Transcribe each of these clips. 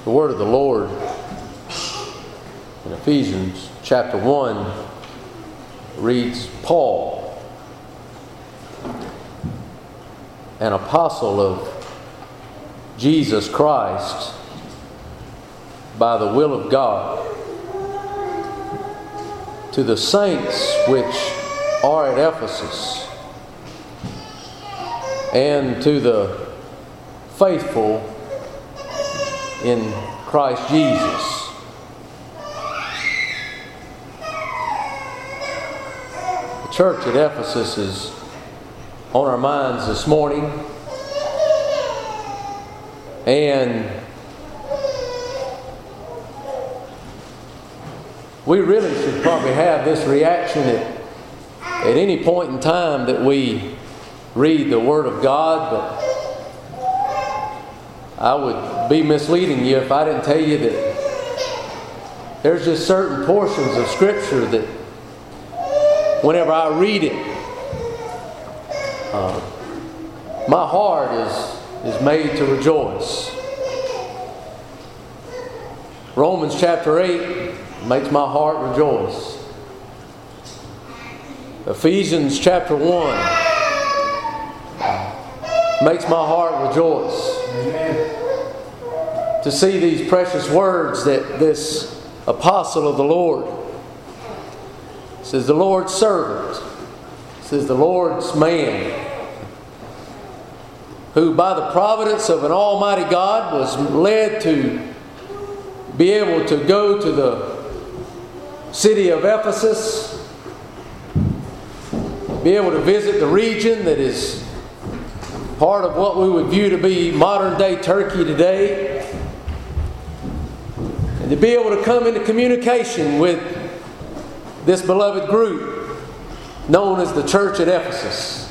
The word of the Lord in Ephesians chapter 1 reads, Paul, an apostle of Jesus Christ by the will of God, to the saints which are at Ephesus, and to the faithful in Christ Jesus. The church at Ephesus is on our minds this morning, and we really should probably have this reaction at any point in time that we read the Word of God, but I would be misleading you if I didn't tell you that there's just certain portions of Scripture that whenever I read it, my heart is made to rejoice. Romans chapter 8 makes my heart rejoice. Ephesians chapter 1 makes my heart rejoice. Amen. To see these precious words that this apostle of the Lord says, the Lord's servant, says the Lord's man, who by the providence of an almighty God was led to be able to go to the city of Ephesus, be able to visit the region that is part of what we would view to be modern day Turkey today, and to be able to come into communication with this beloved group known as the church at Ephesus.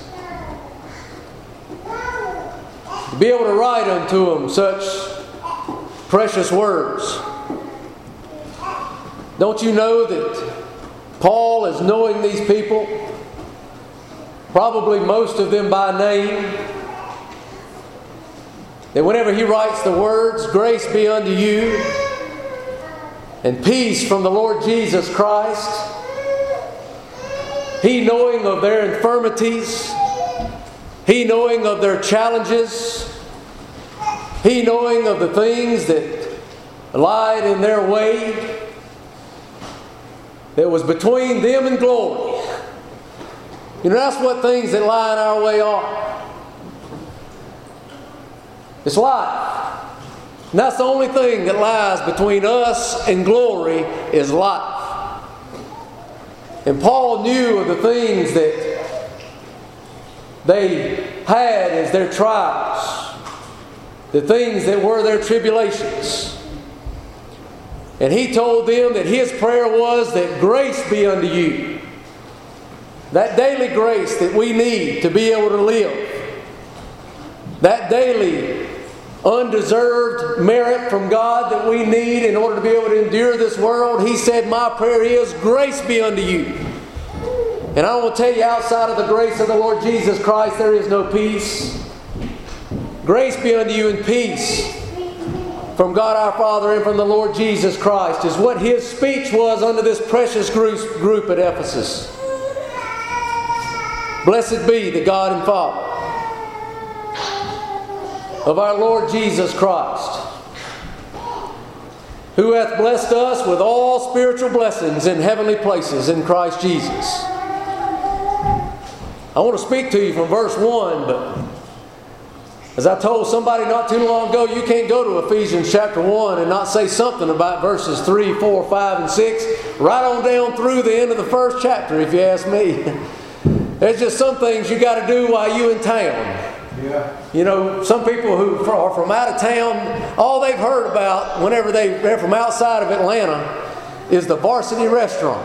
To be able to write unto them such precious words. Don't you know that Paul is knowing these people, probably most of them by name, that whenever he writes the words, grace be unto you, and peace from the Lord Jesus Christ, he knowing of their infirmities, he knowing of their challenges, he knowing of the things that lied in their way, that was between them and glory. You know, that's what things that lie in our way are. It's life. And that's the only thing that lies between us and glory is life. And Paul knew of the things that they had as their trials, the things that were their tribulations. And he told them that his prayer was that grace be unto you. That daily grace that we need to be able to live. That daily undeserved merit from God that we need in order to be able to endure this world. He said, my prayer is, grace be unto you. And I want to tell you, outside of the grace of the Lord Jesus Christ, there is no peace. Grace be unto you and peace from God our Father and from the Lord Jesus Christ, is what his speech was unto this precious group at Ephesus. Blessed be the God and Father of our Lord Jesus Christ, who hath blessed us with all spiritual blessings in heavenly places in Christ Jesus. I want to speak to you from verse 1, but as I told somebody not too long ago, you can't go to Ephesians chapter 1 and not say something about verses 3, 4, 5, and 6, right on down through the end of the first chapter, if you ask me. There's just some things you got to do while you're in town. Yeah. You know, some people who are from out of town, all they've heard about whenever they're from outside of Atlanta is the Varsity Restaurant.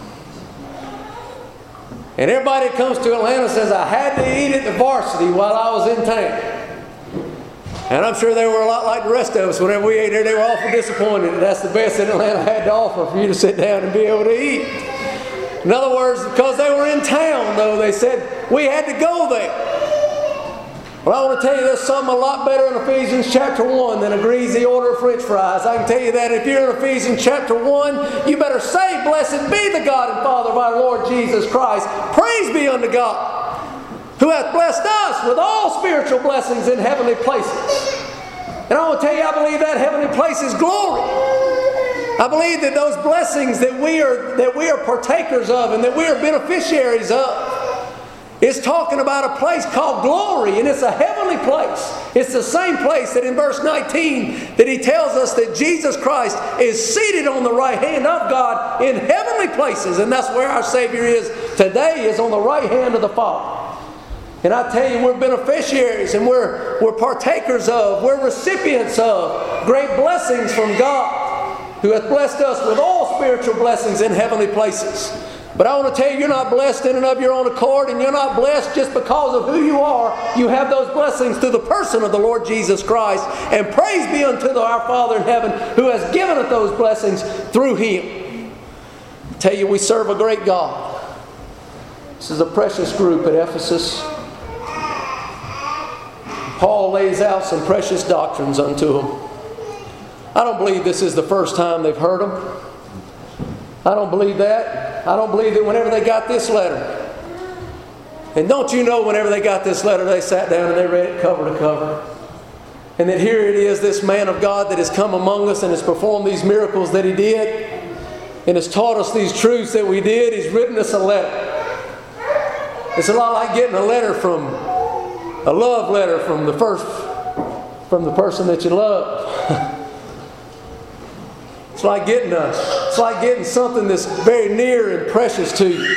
And everybody that comes to Atlanta says, I had to eat at the Varsity while I was in town. And I'm sure they were a lot like the rest of us. Whenever we ate there, they were awful disappointed that that's the best that Atlanta had to offer for you to sit down and be able to eat. In other words, because they were in town, though, they said, we had to go there. Well, I want to tell you there's something a lot better in Ephesians chapter 1 than a greasy order of French fries. I can tell you that if you're in Ephesians chapter 1, you better say, "Blessed be the God and Father of our Lord Jesus Christ. Praise be unto God, who hath blessed us with all spiritual blessings in heavenly places." And I want to tell you, I believe that heavenly place is glory. I believe that those blessings that we are partakers of and that we are beneficiaries of, it's talking about a place called glory, and it's a heavenly place. It's the same place that in verse 19 that he tells us that Jesus Christ is seated on the right hand of God in heavenly places, and that's where our Savior is today, is on the right hand of the Father. And I tell you, we're beneficiaries and we're partakers of, we're recipients of great blessings from God, who hath blessed us with all spiritual blessings in heavenly places. But I want to tell you, you're not blessed in and of your own accord, and you're not blessed just because of who you are. You have those blessings through the person of the Lord Jesus Christ. And praise be unto our Father in heaven, who has given us those blessings through Him. I tell you, we serve a great God. This is a precious group at Ephesus. Paul lays out some precious doctrines unto them. I don't believe this is the first time they've heard them. I don't believe that. I don't believe that whenever they got this letter. And don't you know, whenever they got this letter, they sat down and they read it cover to cover. And that here it is, this man of God that has come among us and has performed these miracles that he did, and has taught us these truths that we did. He's written us a letter. It's a lot like getting a letter from, a love letter from the person that you love. It's like getting something that's very near and precious to you.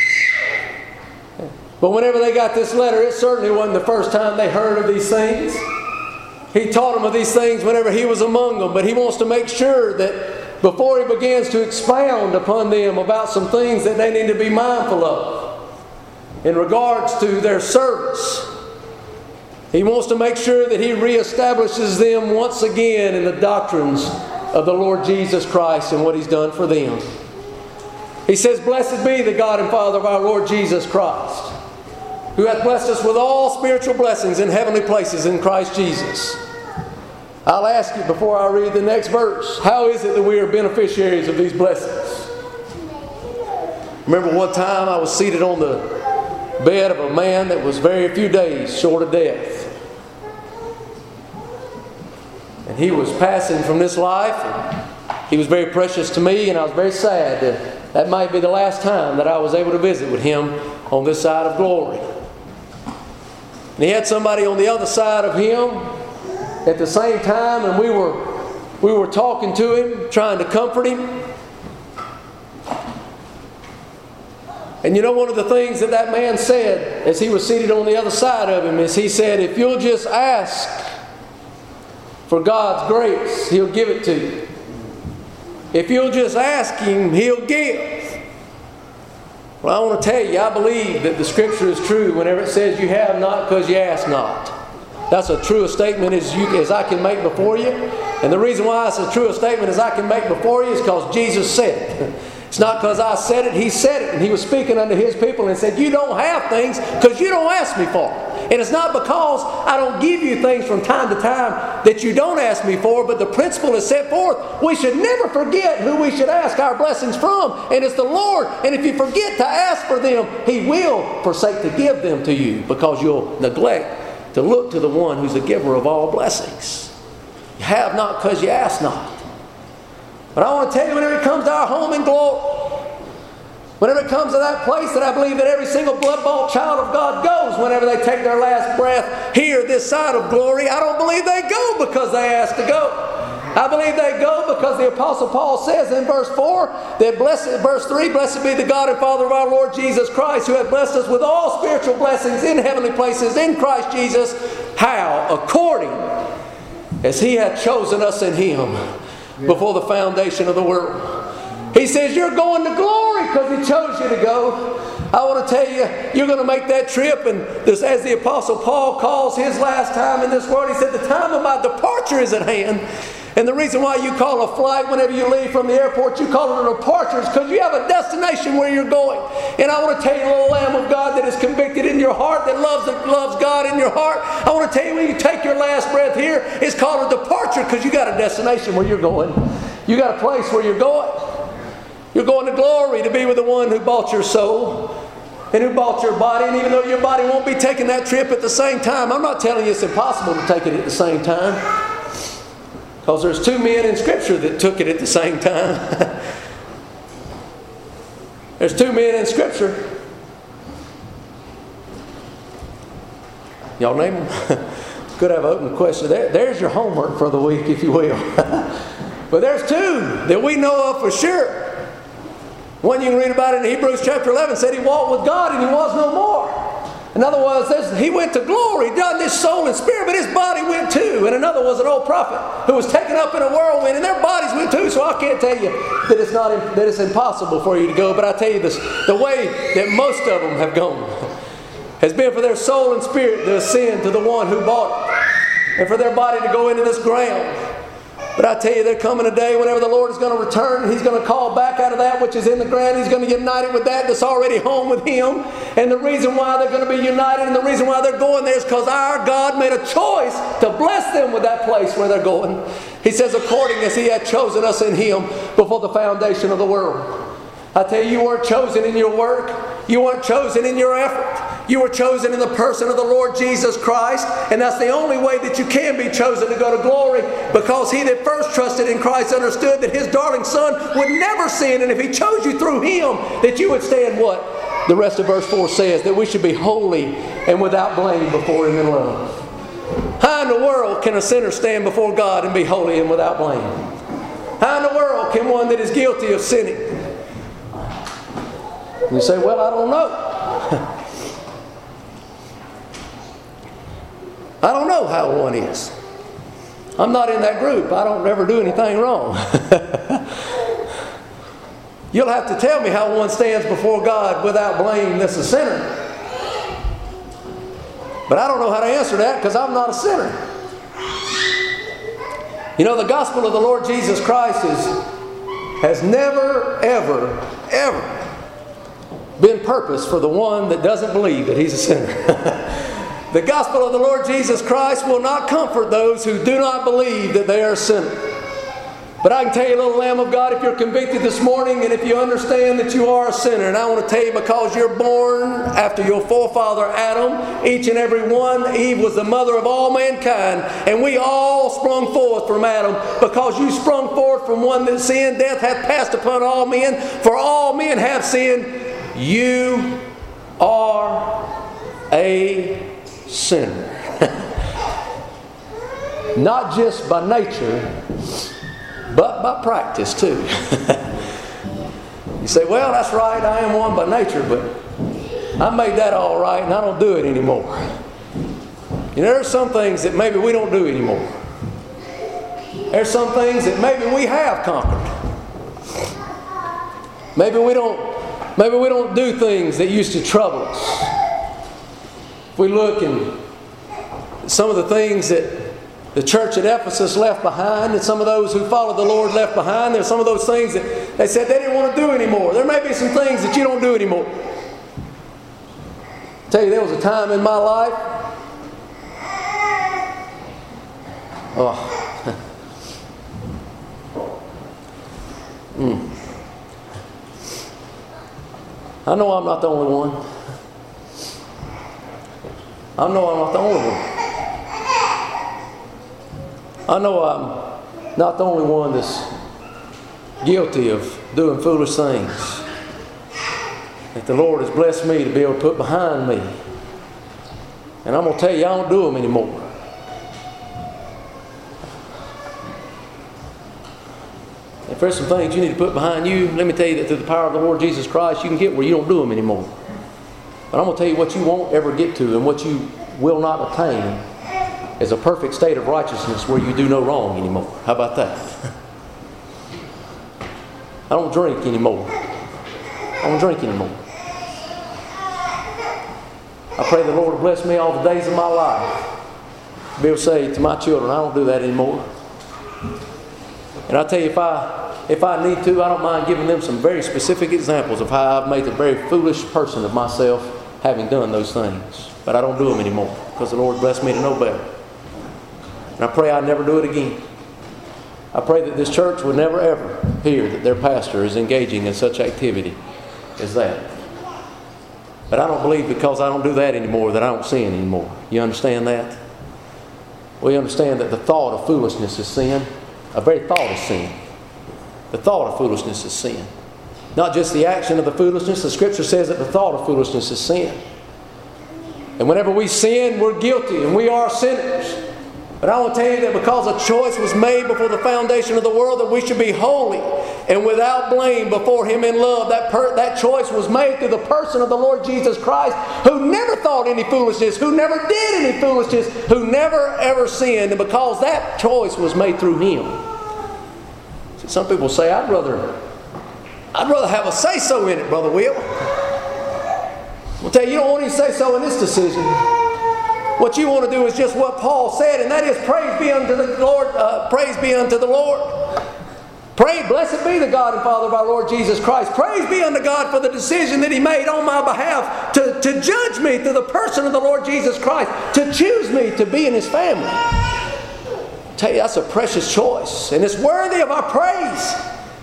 But whenever they got this letter, it certainly wasn't the first time they heard of these things. He taught them of these things whenever he was among them, but he wants to make sure that before he begins to expound upon them about some things that they need to be mindful of in regards to their service, he wants to make sure that he reestablishes them once again in the doctrines of the Lord Jesus Christ and what He's done for them. He says, "Blessed be the God and Father of our Lord Jesus Christ, who hath blessed us with all spiritual blessings in heavenly places in Christ Jesus." I'll ask you before I read the next verse, how is it that we are beneficiaries of these blessings? Remember one time I was seated on the bed of a man that was very few days short of death. And he was passing from this life. And he was very precious to me, and I was very sad that might be the last time that I was able to visit with him on this side of glory. And he had somebody on the other side of him at the same time, and we were talking to him, trying to comfort him. And you know, one of the things that man said as he was seated on the other side of him is he said, "If you'll just ask for God's grace, He'll give it to you. If you'll just ask Him, He'll give." Well, I want to tell you, I believe that the Scripture is true whenever it says you have not because you ask not. That's a true statement as I can make before you. And the reason why it's a true statement as I can make before you is because Jesus said it. It's not because I said it, He said it. And He was speaking unto His people and said, "You don't have things because you don't ask me for them." And it's not because I don't give you things from time to time that you don't ask me for, but the principle is set forth. We should never forget who we should ask our blessings from, and it's the Lord. And if you forget to ask for them, He will forsake to give them to you because you'll neglect to look to the one who's the giver of all blessings. You have not because you ask not. But I want to tell you, whenever it comes to our home in glory, whenever it comes to that place that I believe that every single blood-bought child of God goes whenever they take their last breath here this side of glory, I don't believe they go because they ask to go. I believe they go because the Apostle Paul says in verse 4 that verse 3, "Blessed be the God and Father of our Lord Jesus Christ, who hath blessed us with all spiritual blessings in heavenly places in Christ Jesus." How? According as He hath chosen us in Him before the foundation of the world. He says you're going to glory because He chose you to go. I want to tell you, you're going to make that trip, and this, as the Apostle Paul calls his last time in this world, he said, "The time of my departure is at hand." And the reason why you call a flight whenever you leave from the airport, you call it a departure, is because you have a destination where you're going. And I want to tell you, little Lamb of God that is convicted in your heart, that loves God in your heart, I want to tell you, when you take your last breath here, it's called a departure because you got a destination where you're going. You got a place where you're going. You're going to glory to be with the one who bought your soul and who bought your body. And even though your body won't be taking that trip at the same time, I'm not telling you it's impossible to take it at the same time. Because there's two men in Scripture that took it at the same time. There's two men in Scripture. Y'all name them? Could have an open question. There's your homework for the week, if you will. But there's two that we know of for sure. One you can read about in Hebrews chapter 11 said he walked with God and he was no more. Another was he went to glory, done this soul and spirit, but his body went too. And another was an old prophet who was taken up in a whirlwind, and their bodies went too. So I can't tell you that it's impossible for you to go. But I tell you this: the way that most of them have gone has been for their soul and spirit to ascend to the one who bought it, and for their body to go into this ground. But I tell you, there coming a day whenever the Lord is going to return, He's going to call back out of that which is in the ground. He's going to unite it with that that's already home with Him. And the reason why they're going to be united and the reason why they're going there is because our God made a choice to bless them with that place where they're going. He says, according as He had chosen us in Him before the foundation of the world. I tell you, you weren't chosen in your work. You weren't chosen in your effort. You were chosen in the person of the Lord Jesus Christ. And that's the only way that you can be chosen to go to glory, because he that first trusted in Christ understood that his darling Son would never sin. And if he chose you through him, that you would stand what? The rest of verse 4 says, that we should be holy and without blame before Him in love. How in the world can a sinner stand before God and be holy and without blame? How in the world can one that is guilty of sinning? You say, well, I don't know. I don't know how one is. I'm not in that group. I don't ever do anything wrong. You'll have to tell me how one stands before God without blame that's a sinner. But I don't know how to answer that because I'm not a sinner. You know, the gospel of the Lord Jesus Christ has never, ever, ever been purposed for the one that doesn't believe that he's a sinner. The gospel of the Lord Jesus Christ will not comfort those who do not believe that they are a sinner. But I can tell you, little Lamb of God, if you're convicted this morning and if you understand that you are a sinner, and I want to tell you, because you're born after your forefather Adam, each and every one, Eve was the mother of all mankind, and we all sprung forth from Adam, because you sprung forth from one that sinned. Death hath passed upon all men, for all men have sinned. You are a sinner. Not just by nature, but by practice too. You say, well, that's right, I am one by nature, but I made that all right and I don't do it anymore. You know, there's some things that maybe we don't do anymore. There's some things that maybe we have conquered. Maybe we don't do things that used to trouble us. If we look and some of the things that the church at Ephesus left behind, and some of those who followed the Lord left behind, there's some of those things that they said they didn't want to do anymore. There may be some things that you don't do anymore. I tell you, there was a time in my life. I know I'm not the only one. I know I'm not the only one. I know I'm not the only one that's guilty of doing foolish things that the Lord has blessed me to be able to put behind me. And I'm going to tell you, I don't do them anymore. If there's some things you need to put behind you, let me tell you that through the power of the Lord Jesus Christ, you can get where you don't do them anymore. But I'm going to tell you what you won't ever get to and what you will not attain is a perfect state of righteousness where you do no wrong anymore. How about that? I don't drink anymore. I don't drink anymore. I pray the Lord will bless me all the days of my life to be able to say to my children, I don't do that anymore. And I'll tell you, if I need to, I don't mind giving them some very specific examples of how I've made a very foolish person of myself having done those things. But I don't do them anymore because the Lord blessed me to know better. And I pray I never do it again. I pray that this church would never ever hear that their pastor is engaging in such activity as that. But I don't believe because I don't do that anymore that I don't sin anymore. You understand that? We understand that the thought of foolishness is sin. A very thought is sin. The thought of foolishness is sin. Not just the action of the foolishness. The Scripture says that the thought of foolishness is sin. And whenever we sin, we're guilty and we are sinners. But I want to tell you that because a choice was made before the foundation of the world that we should be holy and without blame before Him in love. That choice was made through the person of the Lord Jesus Christ, who never thought any foolishness, who never did any foolishness, who never ever sinned. And because that choice was made through Him. See, some people say, I'd rather have a say-so in it, Brother Will. I'll tell you don't want any say-so in this decision. What you want to do is just what Paul said, and that is praise be unto the Lord. Praise be unto the Lord. Pray, blessed be the God and Father of our Lord Jesus Christ. Praise be unto God for the decision that He made on my behalf to judge me through the person of the Lord Jesus Christ, to choose me to be in His family. I tell you, that's a precious choice, and it's worthy of our praise.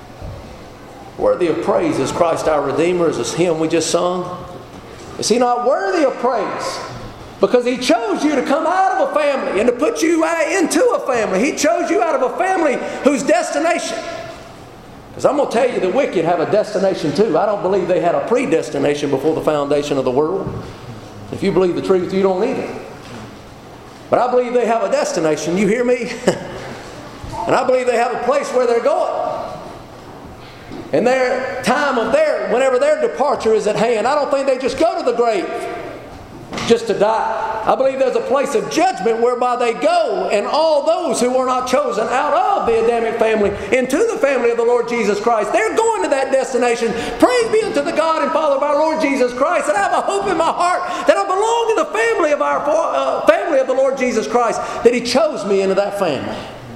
Worthy of praise is Christ our Redeemer, as this hymn we just sung. Is He not worthy of praise? Because He chose you to come out of a family and to put you into a family. He chose you out of a family whose destination. Because I'm going to tell you, the wicked have a destination too. I don't believe they had a predestination before the foundation of the world. If you believe the truth, you don't need it. But I believe they have a destination. You hear me? And I believe they have a place where they're going. And their time of whenever their departure is at hand, I don't think they just go to the grave just to die. I believe there's a place of judgment whereby they go, and all those who were not chosen out of the Adamic family into the family of the Lord Jesus Christ, they're going to that destination. Praise be unto the God and Father of our Lord Jesus Christ. And I have a hope in my heart that I belong to the family of our family of the Lord Jesus Christ, that He chose me into that family.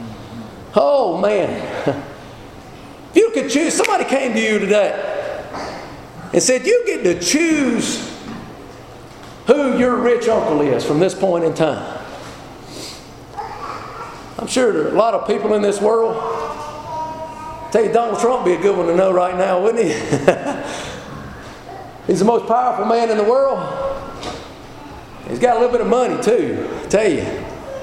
Oh man. If you could choose, somebody came to you today and said, you get to choose who your rich uncle is from this point in time. I'm sure there are a lot of people in this world. I'll tell you, Donald Trump would be a good one to know right now, wouldn't he? He's the most powerful man in the world. He's got a little bit of money too, I tell you.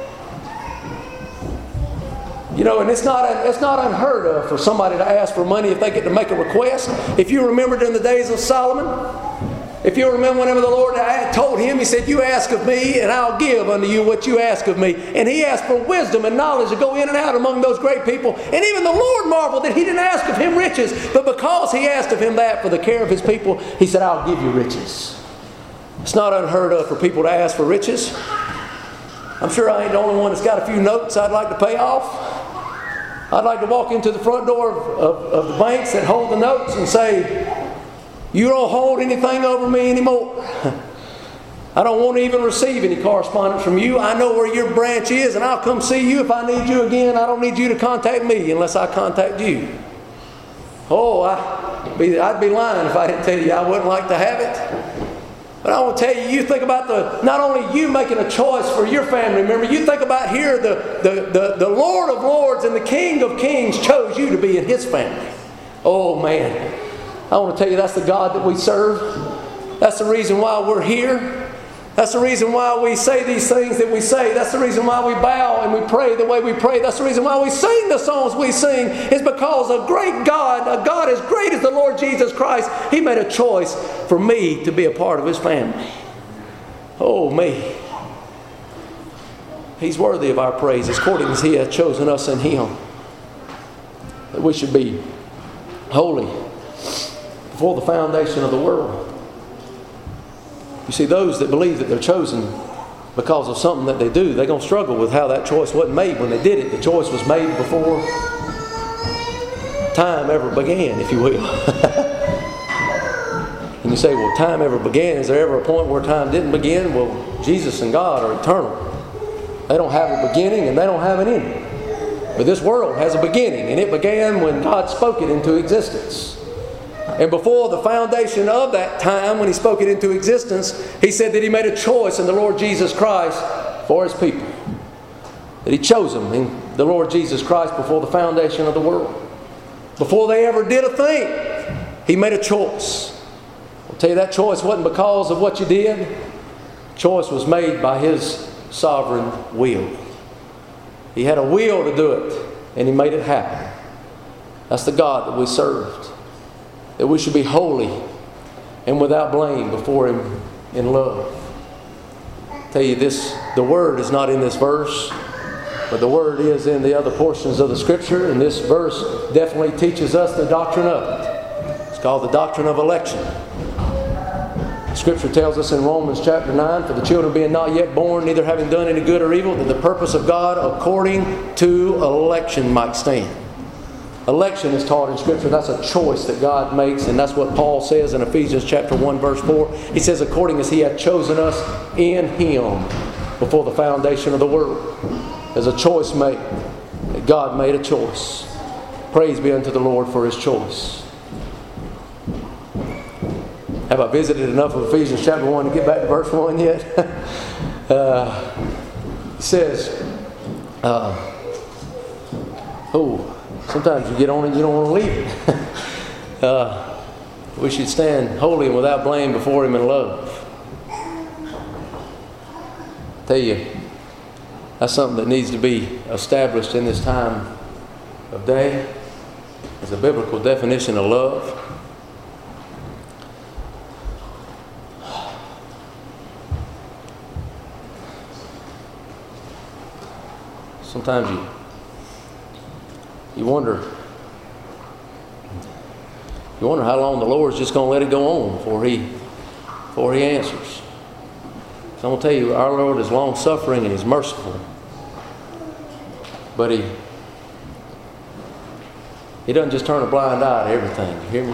You know, and it's not unheard of for somebody to ask for money if they get to make a request. If you remember in the days of Solomon, if you remember whenever the Lord told him, He said, you ask of me and I'll give unto you what you ask of me. And he asked for wisdom and knowledge to go in and out among those great people. And even the Lord marveled that He didn't ask of him riches. But because He asked of him that for the care of His people, He said, I'll give you riches. It's not unheard of for people to ask for riches. I'm sure I ain't the only one that's got a few notes I'd like to pay off. I'd like to walk into the front door of the banks that hold the notes and say, you don't hold anything over me anymore. I don't want to even receive any correspondence from you. I know where your branch is, and I'll come see you if I need you again. I don't need you to contact me unless I contact you. Oh, I'd be lying if I didn't tell you I wouldn't like to have it. But I want to tell you, you think about not only you making a choice for your family member, you think about here the Lord of Lords and the King of Kings chose you to be in His family. Oh man, I want to tell you that's the God that we serve. That's the reason why we're here. That's the reason why we say these things that we say. That's the reason why we bow and we pray the way we pray. That's the reason why we sing the songs we sing. Is because a great God, a God as great as the Lord Jesus Christ, He made a choice for me to be a part of His family. Oh me. He's worthy of our praise according as He hath chosen us in Him. That we should be holy before the foundation of the world. You see, those that believe that they're chosen because of something that they do, they're going to struggle with how that choice wasn't made when they did it. The choice was made before time ever began, if you will. And you say, well, time ever began. Is there ever a point where time didn't begin? Well, Jesus and God are eternal. They don't have a beginning and they don't have an ending. But this world has a beginning, and it began when God spoke it into existence. And before the foundation of that time, when He spoke it into existence, He said that He made a choice in the Lord Jesus Christ for His people. That He chose them in the Lord Jesus Christ before the foundation of the world. Before they ever did a thing, He made a choice. I'll tell you, that choice wasn't because of what you did. The choice was made by His sovereign will. He had a will to do it, and He made it happen. That's the God that we served. That we should be holy and without blame before Him in love. I tell you this, the Word is not in this verse, but the Word is in the other portions of the Scripture, and this verse definitely teaches us the doctrine of it. It's called the doctrine of election. Scripture tells us in Romans chapter 9, for the children being not yet born, neither having done any good or evil, that the purpose of God according to election might stand. Election is taught in Scripture. That's a choice that God makes, and that's what Paul says in Ephesians chapter 1 verse 4. He says, according as He had chosen us in Him before the foundation of the world. There's a choice made. God made a choice. Praise be unto the Lord for His choice. Have I visited enough of Ephesians chapter 1 to get back to verse 1 yet? It says, sometimes you get on it and you don't want to leave it. We should stand holy and without blame before Him in love. I tell you, that's something that needs to be established in this time of day. As a biblical definition of love. Sometimes you wonder how long the Lord's just going to let it go on before He answers. So I'm going to tell you, our Lord is long-suffering and He's merciful. But He doesn't just turn a blind eye to everything. You hear me?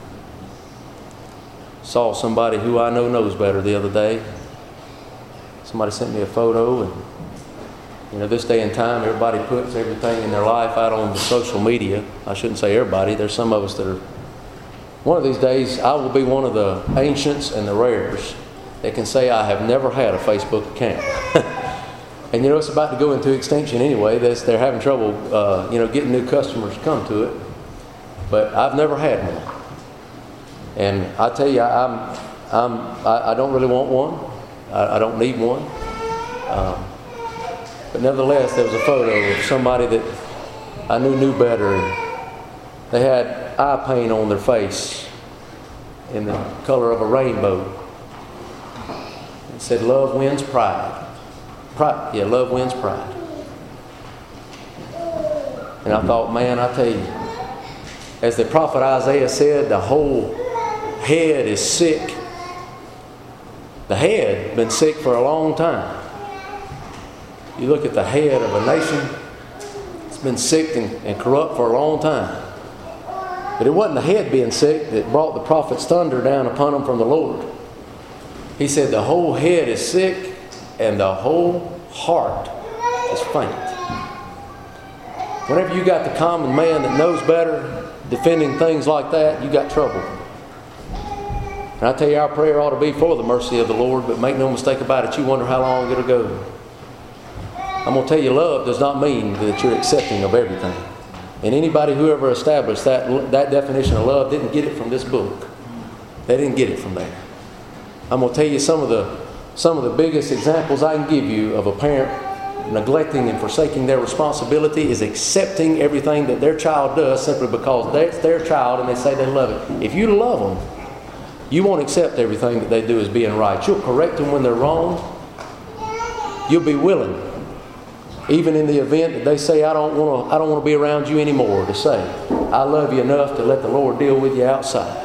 Saw somebody who I know knows better the other day. Somebody sent me a photo, and this day and time, everybody puts everything in their life out on the social media. I shouldn't say everybody. There's some of us that are. One of these days, I will be one of the ancients and the rares that can say I have never had a Facebook account. And it's about to go into extinction anyway. They're having trouble, getting new customers to come to it. But I've never had one. And I tell you, I don't really want one. I don't need one. But nevertheless, there was a photo of somebody that I knew better. And they had eye paint on their face in the color of a rainbow. It said, "Love wins pride." Love wins pride. And I thought, man, I tell you, as the prophet Isaiah said, the whole head is sick. The head has been sick for a long time. You look at the head of a nation, it's been sick and corrupt for a long time. But it wasn't the head being sick that brought the prophet's thunder down upon him from the Lord. He said the whole head is sick and the whole heart is faint. Whenever you got the common man that knows better defending things like that, you got trouble. And I tell you, our prayer ought to be for the mercy of the Lord, but make no mistake about it, you wonder how long it'll go. I'm going to tell you, love does not mean that you're accepting of everything. And anybody who ever established that definition of love didn't get it from this book. They didn't get it from there. I'm going to tell you some of the biggest examples I can give you of a parent neglecting and forsaking their responsibility is accepting everything that their child does simply because that's their child and they say they love it. If you love them, you won't accept everything that they do as being right. You'll correct them when they're wrong. You'll be willing, even in the event that they say, I don't want to be around you anymore, to say, I love you enough to let the Lord deal with you outside.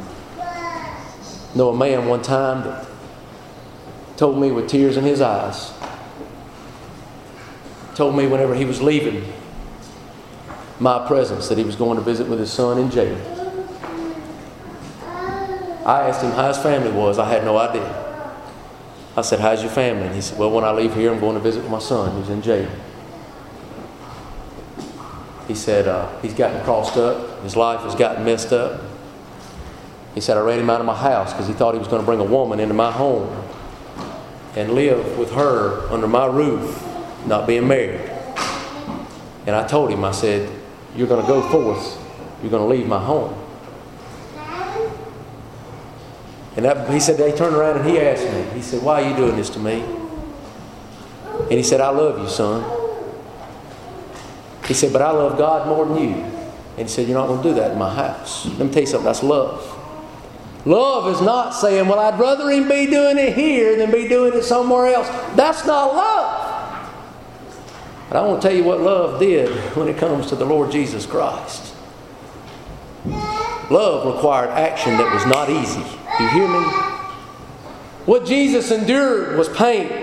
I know a man one time that told me with tears in his eyes, told me whenever he was leaving my presence that he was going to visit with his son in jail. I asked him how his family was. I had no idea. I said, how's your family? And he said, well, when I leave here, I'm going to visit with my son who's in jail. he said, he's gotten crossed up. His life has gotten messed up. He said, I ran him out of my house because he thought he was going to bring a woman into my home and live with her under my roof, not being married. And I told him, I said, you're going to go forth. You're going to leave my home. And he said, he turned around and he asked me, he said, why are you doing this to me? And he said, I love you, son. He said, but I love God more than you. And he said, you're not going to do that in my house. Let me tell you something, that's love. Love is not saying, well, I'd rather him be doing it here than be doing it somewhere else. That's not love. But I want to tell you what love did when it comes to the Lord Jesus Christ. Love required action that was not easy. Do you hear me? What Jesus endured was pain.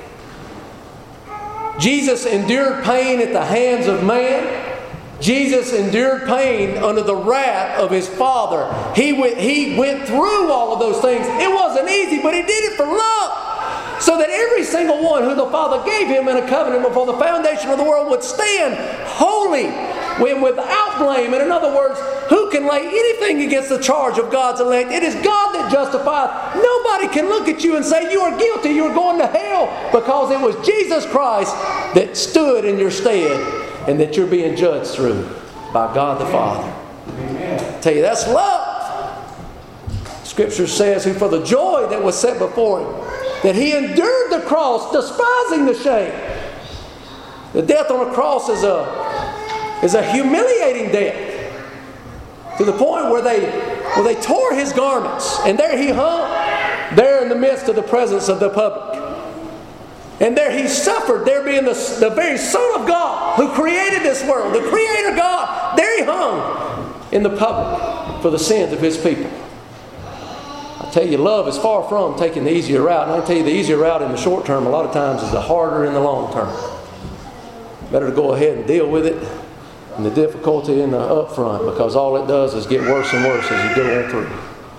Jesus endured pain at the hands of man. Jesus endured pain under the wrath of His Father. He went through all of those things. It wasn't easy, but He did it for love. So that every single one who the Father gave Him in a covenant before the foundation of the world would stand holy and without blame. And in other words, who can lay anything against the charge of God's elect? It is God that justifieth. Nobody can look at you and say you are guilty, you are going to hell, because it was Jesus Christ that stood in your stead and that you're being judged through by God the Father. Amen. I tell you, that's love. Scripture says, who for the joy that was set before Him, that He endured the cross, despising the shame. The death on the cross is a humiliating death, to the point where they tore His garments, and there He hung, there in the midst of the presence of the public. And there He suffered, there being the very Son of God who created this world, the Creator God, there He hung in the public for the sins of His people. I tell you, love is far from taking the easier route. And I tell you, the easier route in the short term a lot of times is the harder in the long term. Better to go ahead and deal with it and the difficulty in the up front, because all it does is get worse and worse as you go on through.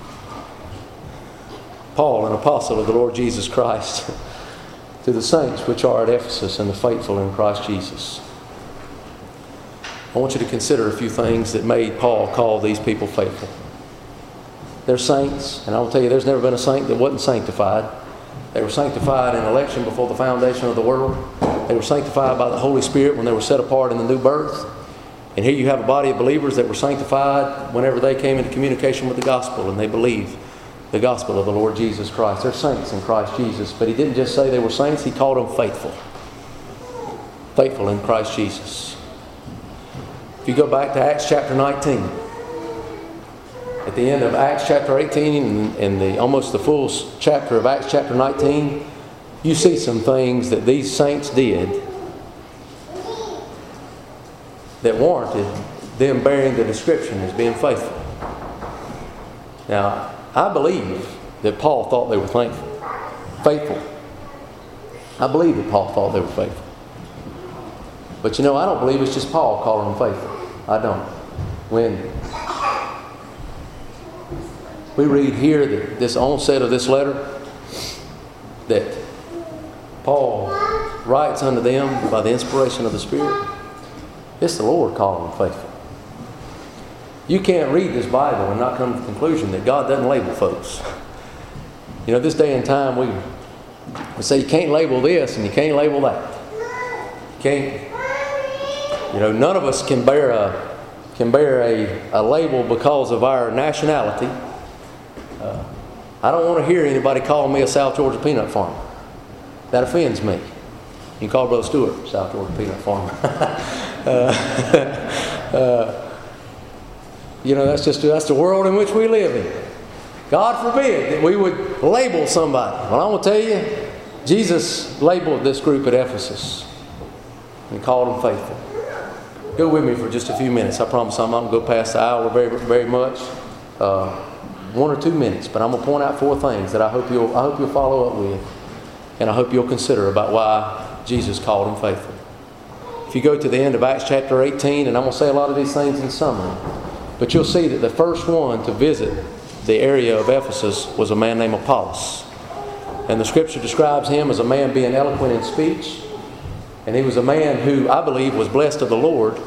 Paul, an apostle of the Lord Jesus Christ, to the saints which are at Ephesus and the faithful in Christ Jesus. I want you to consider a few things that made Paul call these people faithful. They're saints, and I will tell you, there's never been a saint that wasn't sanctified. They were sanctified in election before the foundation of the world. They were sanctified by the Holy Spirit when they were set apart in the new birth. And here you have a body of believers that were sanctified whenever they came into communication with the gospel and they believed the gospel of the Lord Jesus Christ. They're saints in Christ Jesus. But He didn't just say they were saints, He called them faithful. Faithful in Christ Jesus. If you go back to Acts chapter 19, at the end of Acts chapter 18 and almost the full chapter of Acts chapter 19, you see some things that these saints did that warranted them bearing the description as being faithful. Now, I believe that Paul thought they were faithful. I believe that Paul thought they were faithful. But I don't believe it's just Paul calling them faithful. I don't. When we read here that this onset of this letter, that Paul writes unto them by the inspiration of the Spirit, it's the Lord calling them faithful. You can't read this Bible and not come to the conclusion that God doesn't label folks. This day and time we say you can't label this and you can't label that. You can't. None of us can bear a label because of our nationality. I don't want to hear anybody calling me a South Georgia peanut farmer. That offends me. You can call Brother Stewart South Georgia peanut farmer. That's the world in which we live in. God forbid that we would label somebody. Well, I'm going to tell you, Jesus labeled this group at Ephesus and called them faithful. Go with me for just a few minutes. I promise I'm not going to go past the hour very, very much. 1 or 2 minutes, but I'm going to point out 4 things that I hope you'll follow up with, and I hope you'll consider about why Jesus called them faithful. If you go to the end of Acts chapter 18, and I'm going to say a lot of these things in summary, but you'll see that the first one to visit the area of Ephesus was a man named Apollos. And the Scripture describes him as a man being eloquent in speech, and he was a man who, I believe, was blessed of the Lord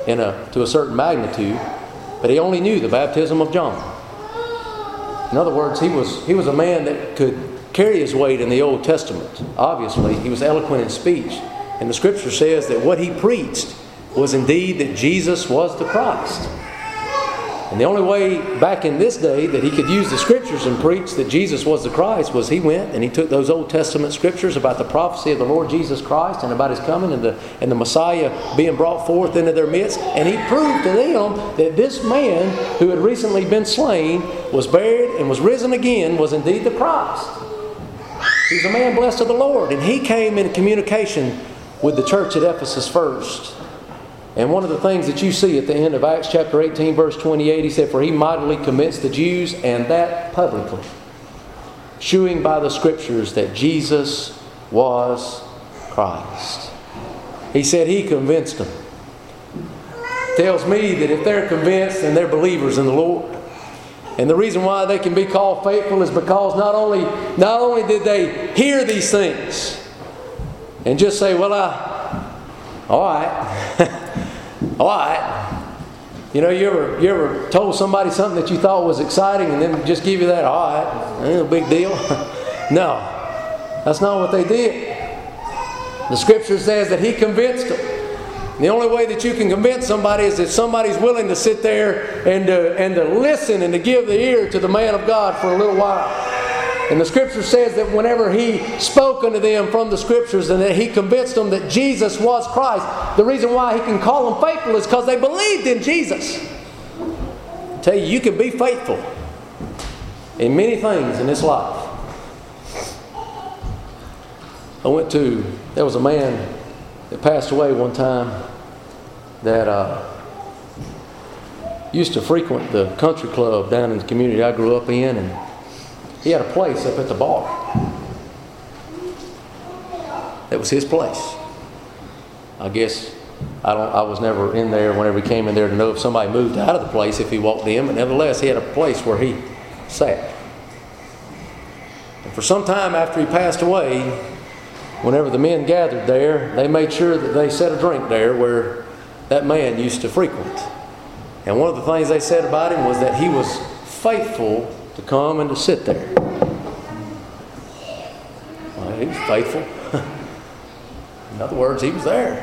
to a certain magnitude, but he only knew the baptism of John. In other words, he was a man that could carry his weight in the Old Testament. Obviously, he was eloquent in speech. And the Scripture says that what he preached was indeed that Jesus was the Christ. And the only way back in this day that he could use the Scriptures and preach that Jesus was the Christ was he went and he took those Old Testament Scriptures about the prophecy of the Lord Jesus Christ and about His coming and the Messiah being brought forth into their midst. And he proved to them that this man who had recently been slain, was buried, and was risen again, was indeed the Christ. He was a man blessed of the Lord. And he came in communication with the church at Ephesus first. And one of the things that you see at the end of Acts chapter 18, verse 28, he said, "For he mightily convinced the Jews, and that publicly, shewing by the Scriptures that Jesus was Christ." He said he convinced them. Tells me that if they're convinced, then they're believers in the Lord. And the reason why they can be called faithful is because not only did they hear these things and just say, "Well, all right." All right. You know, you ever told somebody something that you thought was exciting and then just give you that, "All right, ain't no big deal"? No, that's not what they did. The Scripture says that he convinced them. The only way that you can convince somebody is if somebody's willing to sit there and to listen and to give the ear to the man of God for a little while. And the Scripture says that whenever he spoke unto them from the Scriptures and that he convinced them that Jesus was Christ, the reason why he can call them faithful is because they believed in Jesus. I tell you, you can be faithful in many things in this life. There was a man that passed away one time that used to frequent the country club down in the community I grew up in, and he had a place up at the bar. That was his place. I guess I was never in there whenever he came in there to know if somebody moved out of the place if he walked in, but nevertheless he had a place where he sat. And for some time after he passed away, whenever the men gathered there, they made sure that they set a drink there where that man used to frequent. And one of the things they said about him was that he was faithful to come and to sit there. Well, he was faithful. In other words, he was there.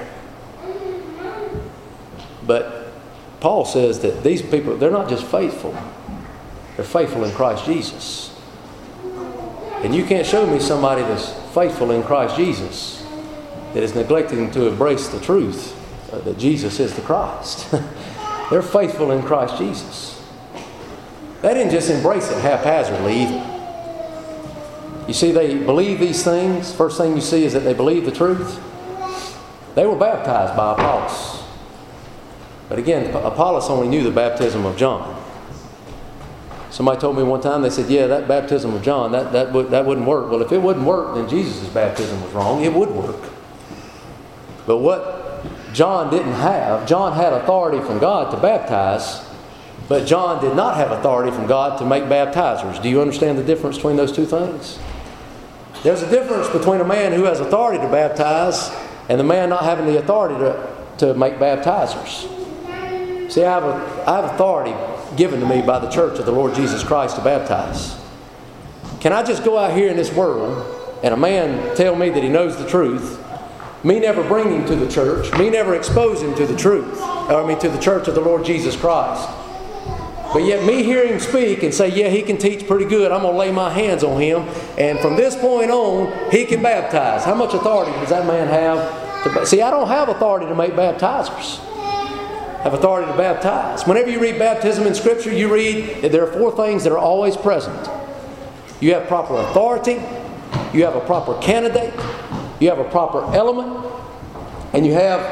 But Paul says that these people, they're not just faithful. They're faithful in Christ Jesus. And you can't show me somebody that's faithful in Christ Jesus that is neglecting to embrace the truth that Jesus is the Christ. They're faithful in Christ Jesus. They didn't just embrace it haphazardly either. You see, they believe these things. First thing you see is that they believe the truth. They were baptized by Apollos. But again, Apollos only knew the baptism of John. Somebody told me one time, they said, "Yeah, that baptism of John, that wouldn't work." Well, if it wouldn't work, then Jesus' baptism was wrong. It would work. But what John didn't have, John had authority from God to baptize, but John did not have authority from God to make baptizers. Do you understand the difference between those two things? There's a difference between a man who has authority to baptize and the man not having the authority to make baptizers. See, I have authority given to me by the church of the Lord Jesus Christ to baptize. Can I just go out here in this world and a man tell me that he knows the truth, me never bring him to the church, me never expose him to the truth, to the church of the Lord Jesus Christ, but yet me hear him speak and say, "Yeah, he can teach pretty good, I'm going to lay my hands on him, and from this point on, he can baptize." How much authority does that man have? See, I don't have authority to make baptizers. I have authority to baptize. Whenever you read baptism in Scripture, you read that there are four things that are always present. You have proper authority, you have a proper candidate, you have a proper element, and you have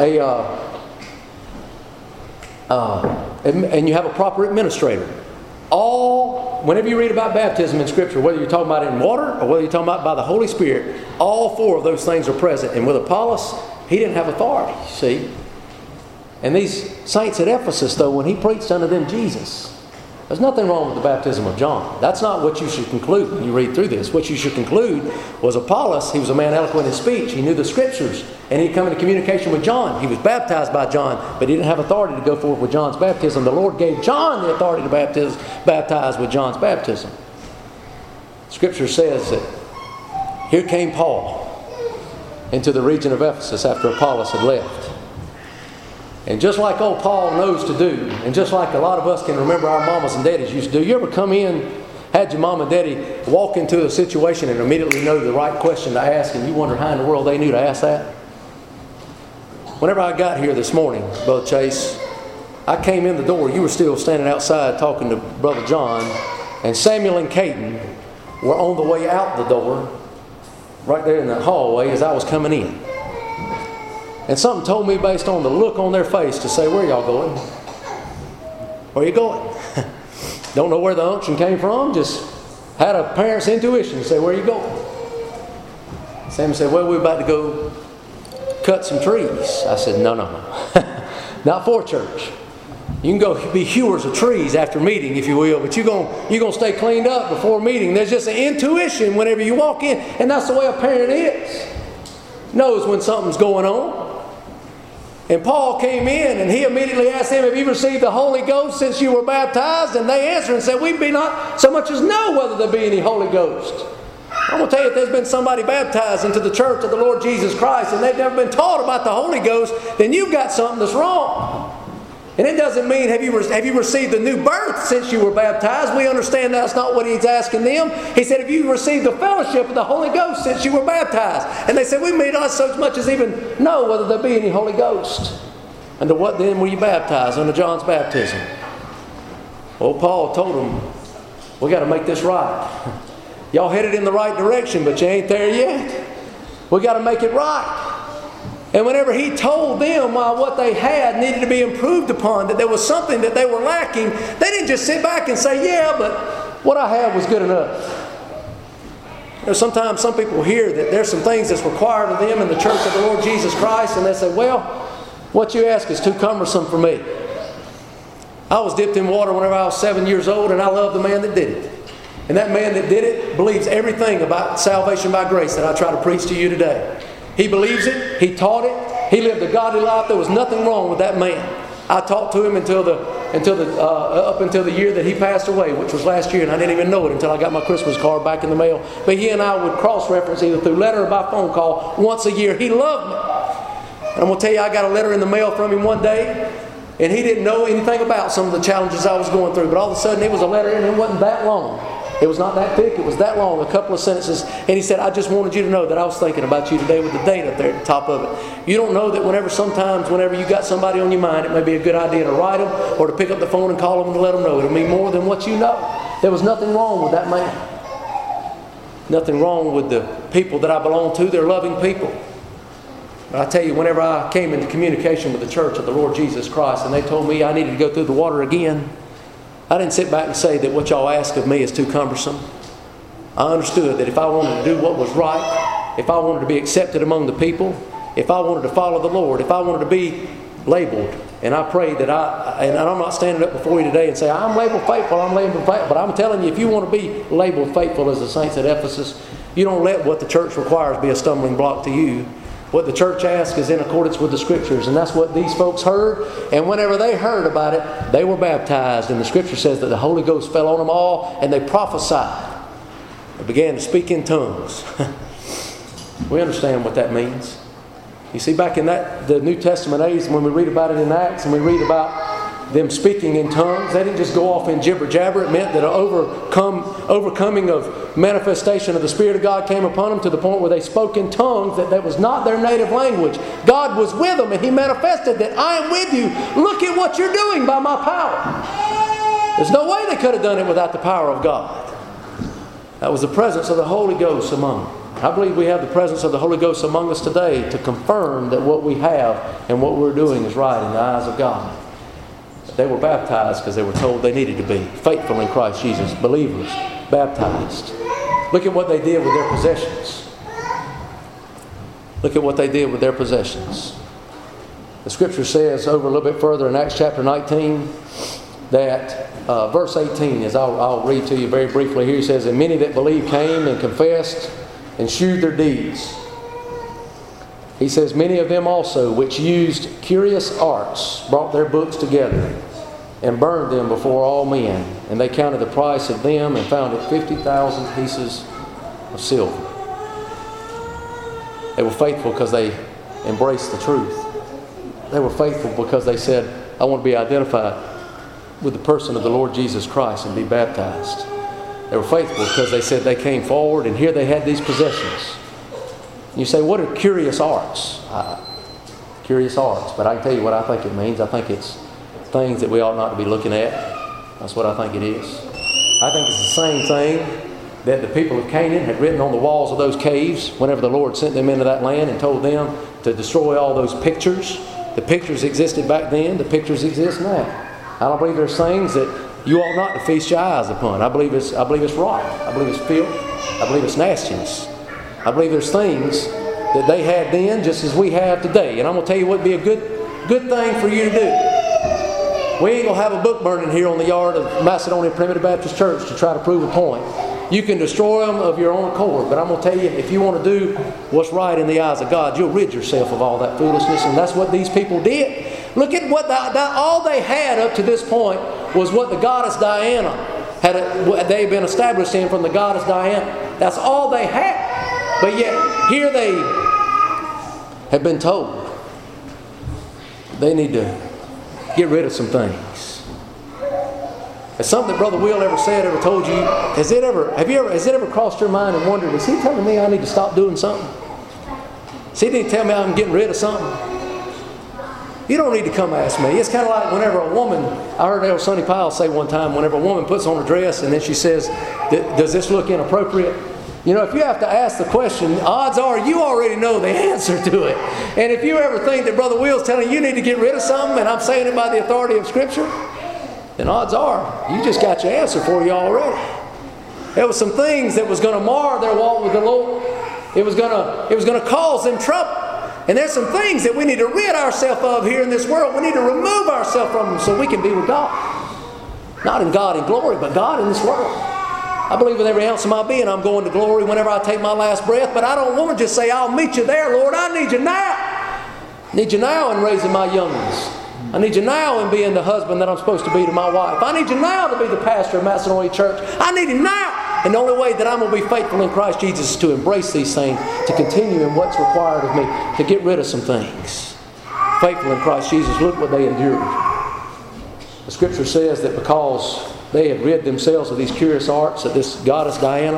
a proper administrator. Whenever you read about baptism in Scripture, whether you're talking about it in water or whether you're talking about it by the Holy Spirit, all four of those things are present. And with Apollos, he didn't have authority, see. And these saints at Ephesus, though, when he preached unto them Jesus, There's nothing wrong with the baptism of John. That's not what you should conclude when you read through this. What you should conclude was Apollos, he was a man eloquent in speech. He knew the Scriptures, and he'd come into communication with John. He was baptized by John, but he didn't have authority to go forward with John's baptism. The Lord gave John the authority to baptize with John's baptism. Scripture says that here came Paul into the region of Ephesus after Apollos had left. And just like old Paul knows to do, and just like a lot of us can remember our mamas and daddies used to do, you ever come in, had your mom and daddy walk into a situation and immediately know the right question to ask, and you wonder how in the world they knew to ask that? Whenever I got here this morning, Brother Chase, I came in the door, you were still standing outside talking to Brother John, and Samuel and Caden were on the way out the door, right there in the hallway as I was coming in. And something told me based on the look on their face to say, where y'all going? Where you going? Don't know where the unction came from, just had a parent's intuition to say, where you going? Samuel said, well, we're about to go cut some trees. I said, no. Not for church. You can go be hewers of trees after meeting, if you will, but you're going to stay cleaned up before meeting. There's just an intuition whenever you walk in, and that's the way a parent is. Knows when something's going on. And Paul came in and he immediately asked them, have you received the Holy Ghost since you were baptized? And they answered and said, we be not so much as know whether there be any Holy Ghost. I'm going to tell you, if there's been somebody baptized into the church of the Lord Jesus Christ and they've never been taught about the Holy Ghost, then you've got something that's wrong. And it doesn't mean have you received the new birth since you were baptized. We understand that's not what he's asking them. He said, have you received the fellowship of the Holy Ghost since you were baptized? And they said, we may not so much as even know whether there be any Holy Ghost. Unto what then were you baptized? Unto John's baptism. Well, Paul told them, we got to make this right. Y'all headed in the right direction, but you ain't there yet. We got to make it right. And whenever he told them what they had needed to be improved upon, that there was something that they were lacking, they didn't just sit back and say, yeah, but what I had was good enough. You know, sometimes some people hear that there's some things that's required of them in the church of the Lord Jesus Christ, and they say, well, what you ask is too cumbersome for me. I was dipped in water whenever I was 7 years old, and I love the man that did it. And that man that did it believes everything about salvation by grace that I try to preach to you today. He believes it. He taught it. He lived a godly life. There was nothing wrong with that man. I talked to him up until the year that he passed away, which was last year, and I didn't even know it until I got my Christmas card back in the mail. But he and I would cross-reference either through letter or by phone call once a year. He loved me. And I'm going to tell you, I got a letter in the mail from him one day, and he didn't know anything about some of the challenges I was going through. But all of a sudden, it was a letter, and it wasn't that long. It was not that thick. It was that long, a couple of sentences. And he said, I just wanted you to know that I was thinking about you today with the date up there at the top of it. You don't know that whenever you got somebody on your mind, it may be a good idea to write them or to pick up the phone and call them and let them know. It'll mean more than what you know. There was nothing wrong with that man. Nothing wrong with the people that I belong to. They're loving people. But I tell you, whenever I came into communication with the church of the Lord Jesus Christ and they told me I needed to go through the water again, I didn't sit back and say that what y'all ask of me is too cumbersome. I understood that if I wanted to do what was right, if I wanted to be accepted among the people, if I wanted to follow the Lord, if I wanted to be labeled, and I pray that and I'm not standing up before you today and say, I'm labeled faithful, but I'm telling you, if you want to be labeled faithful as the saints at Ephesus, you don't let what the church requires be a stumbling block to you. What the church asks is in accordance with the Scriptures, and that's what these folks heard. And whenever they heard about it, they were baptized. And the Scripture says that the Holy Ghost fell on them all, and they prophesied. They began to speak in tongues. We understand what that means. You see, back in the New Testament age, when we read about it in Acts, and we read about them speaking in tongues, they didn't just go off in jibber-jabber. It meant that an overcoming of manifestation of the Spirit of God came upon them to the point where they spoke in tongues that was not their native language. God was with them, and He manifested that I am with you. Look at what you're doing by my power. There's no way they could have done it without the power of God. That was the presence of the Holy Ghost among them. I believe we have the presence of the Holy Ghost among us today to confirm that what we have and what we're doing is right in the eyes of God. They were baptized because they were told they needed to be faithful in Christ Jesus, believers, baptized. Look at what they did with their possessions. Look at what they did with their possessions. The Scripture says over a little bit further in Acts chapter 19, that verse 18, as I'll read to you very briefly here, he says, "And many that believed came and confessed and shewed their deeds." He says, "Many of them also, which used curious arts, brought their books together and burned them before all men. And they counted the price of them and found it 50,000 pieces of silver." They were faithful because they embraced the truth. They were faithful because they said, "I want to be identified with the person of the Lord Jesus Christ and be baptized." They were faithful because they said they came forward and here they had these possessions. You say, what are curious arts? Curious arts. But I can tell you what I think it means. I think it's things that we ought not to be looking at. That's what I think it is. I think it's the same thing that the people of Canaan had written on the walls of those caves whenever the Lord sent them into that land and told them to destroy all those pictures. The pictures existed back then. The pictures exist now. I don't believe there's things that you ought not to feast your eyes upon. I believe it's rot. I believe it's filth. I believe it's nastiness. I believe there's things that they had then just as we have today. And I'm going to tell you what would be a good thing for you to do. We ain't going to have a book burning here on the yard of Macedonia Primitive Baptist Church to try to prove a point. You can destroy them of your own accord. But I'm going to tell you, if you want to do what's right in the eyes of God, you'll rid yourself of all that foolishness. And that's what these people did. Look at what all they had up to this point was what the goddess Diana they'd been established in from the goddess Diana. That's all they had. But yet, here they have been told they need to get rid of some things. It's something that Brother Will ever said, ever told you. Has it ever crossed your mind and wondered, is he telling me I need to stop doing something? Is he need to tell me I'm getting rid of something? You don't need to come ask me. It's kind of like whenever a woman, I heard Elder Sonny Powell say one time, whenever a woman puts on a dress and then she says, "Does this look inappropriate?" You know, if you have to ask the question, odds are you already know the answer to it. And if you ever think that Brother Will's telling you need to get rid of something, and I'm saying it by the authority of Scripture, then odds are you just got your answer for you already. There was some things that was going to mar their walk with the Lord. It was going to cause them trouble. And there's some things that we need to rid ourselves of here in this world. We need to remove ourselves from them so we can be with God. Not in God in glory, but God in this world. I believe with every ounce of my being I'm going to glory whenever I take my last breath. But I don't want to just say, "I'll meet you there, Lord." I need you now. I need you now in raising my young ones. I need you now in being the husband that I'm supposed to be to my wife. I need you now to be the pastor of Macedonia Church. I need you now. And the only way that I'm going to be faithful in Christ Jesus is to embrace these things, to continue in what's required of me, to get rid of some things. Faithful in Christ Jesus, look what they endured. The Scripture says that because they had rid themselves of these curious arts that this goddess Diana,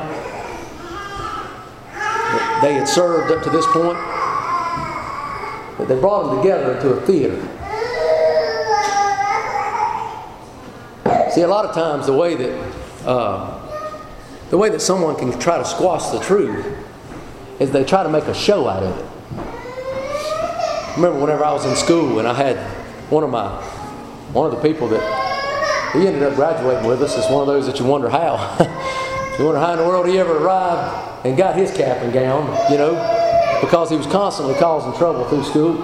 that they had served up to this point, that they brought them together into a theater. See, a lot of times the way that someone can try to squash the truth is they try to make a show out of it. I remember whenever I was in school and I had one of the people that he ended up graduating with us. It's one of those that you wonder how. You wonder how in the world he ever arrived and got his cap and gown, you know, because he was constantly causing trouble through school.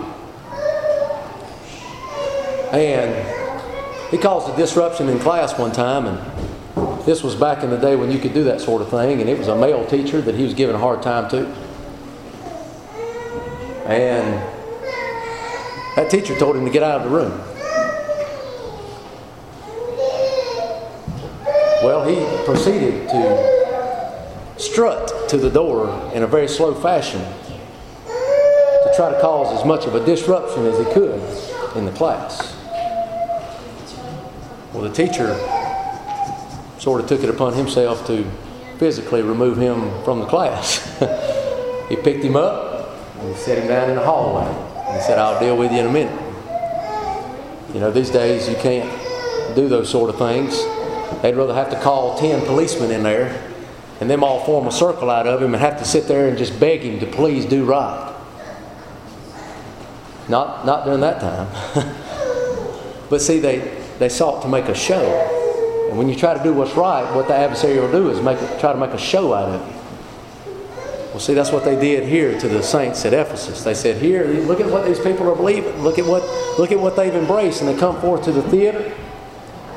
And he caused a disruption in class one time, and this was back in the day when you could do that sort of thing, and it was a male teacher that he was giving a hard time to. And that teacher told him to get out of the room. Well, he proceeded to strut to the door in a very slow fashion to try to cause as much of a disruption as he could in the class. Well, the teacher sort of took it upon himself to physically remove him from the class. He picked him up and he set him down in the hallway. And he said, "I'll deal with you in a minute." You know, these days you can't do those sort of things. They'd rather have to call 10 policemen in there and them all form a circle out of him and have to sit there and just beg him to please do right. Not during that time. But see, they sought to make a show. And when you try to do what's right, what the adversary will do is try to make a show out of you. Well, see, that's what they did here to the saints at Ephesus. They said, "Here, look at what these people are believing. Look at what they've embraced." And they come forth to the theater.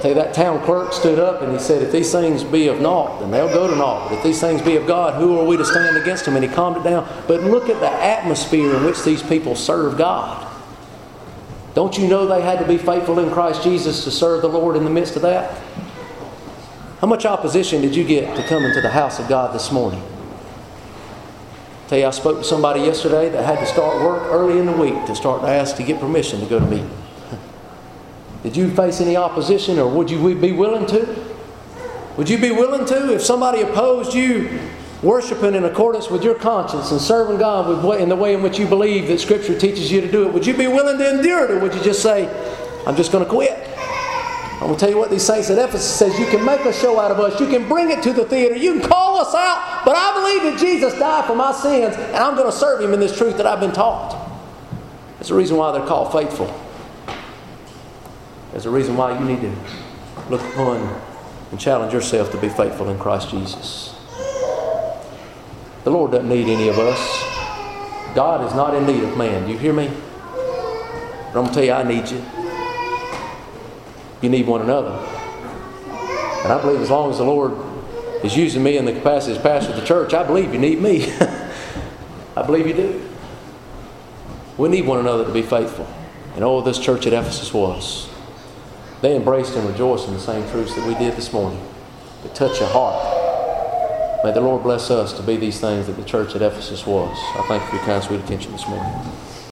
Tell you, that town clerk stood up and he said, if these things be of naught, then they'll go to naught. But if these things be of God, who are we to stand against them? And he calmed it down. But look at the atmosphere in which these people serve God. Don't you know they had to be faithful in Christ Jesus to serve the Lord in the midst of that? How much opposition did you get to come into the house of God this morning? Tell you, I spoke to somebody yesterday that had to start work early in the week to start to ask to get permission to go to meeting. Did you face any opposition, or would you be willing to? Would you be willing to? If somebody opposed you worshiping in accordance with your conscience and serving God in the way in which you believe that Scripture teaches you to do it, would you be willing to endure it, or would you just say, I'm just going to quit? I'm going to tell you what these saints at Ephesus says. You can make a show out of us. You can bring it to the theater. You can call us out. But I believe that Jesus died for my sins, and I'm going to serve Him in this truth that I've been taught. That's the reason why they're called faithful. There's a reason why you need to look upon and challenge yourself to be faithful in Christ Jesus. The Lord doesn't need any of us. God is not in need of man. Do you hear me? But I'm going to tell you, I need you. You need one another. And I believe as long as the Lord is using me in the capacity as pastor of the church, I believe you need me. I believe you do. We need one another to be faithful. And oh, this church at Ephesus was. They embraced and rejoiced in the same truths that we did this morning. That touch your heart. May the Lord bless us to be these things that the church at Ephesus was. I thank you for your kind, sweet attention this morning.